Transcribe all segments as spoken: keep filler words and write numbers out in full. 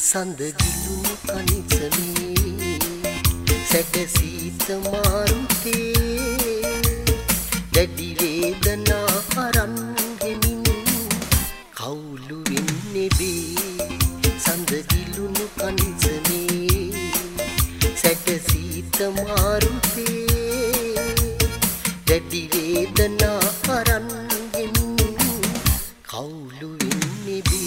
සඳ ගිලුණු කනිසමේ සැඩ සීත මාරුතේ දැඩි වේදනා අරන් ගෙමින් කවුළු වෙන්නේ බේ සඳ ගිලුණු කනිසමේ සැඩ සීත මාරුතේ දැඩි වේදනා අරන් ගෙමින් කවුළු වෙන්නේ බේ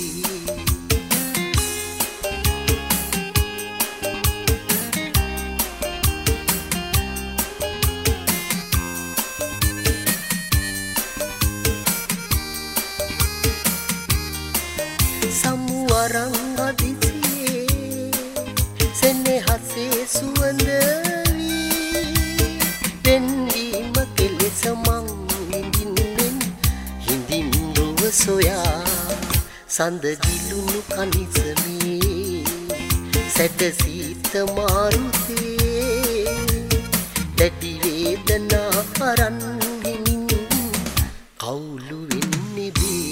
සමුවරන් හදිසියේ සෙනෙහසේ සුවඳ වී පෙන්වීම කෙලෙස මං විඳින්නෙන් හිඳින් රුව සොයා සඳ ගිලුණු කනිසමේ සැඩ සීත මාරුතේ දැඩි වේදනා අරන් ගෙමින් කවුළු වෙන්නේ බේ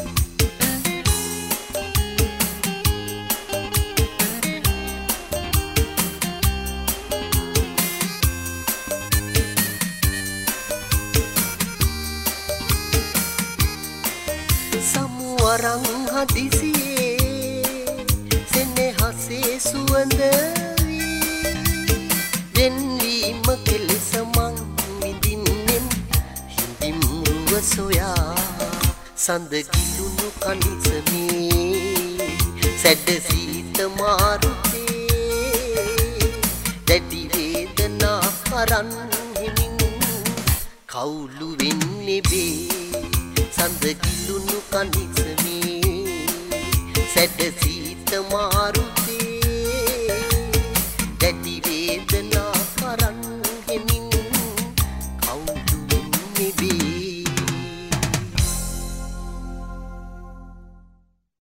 සමුවරන් හදිසියේ සෙනෙහසේ සුවඳ වී වෙන්වීම කෙලෙස මං විඳින්නෙන් හිඳින් රුව සොයා සඳ ගිලුණු කනිසමේ සැඩ සීත මාරුතේ දැඩි වේදනා අරන් ගෙමින් කවුළු වෙන්නේ බේ සඳ ගිලුණු කනිසමේ සැඩ සීත මාරුතේ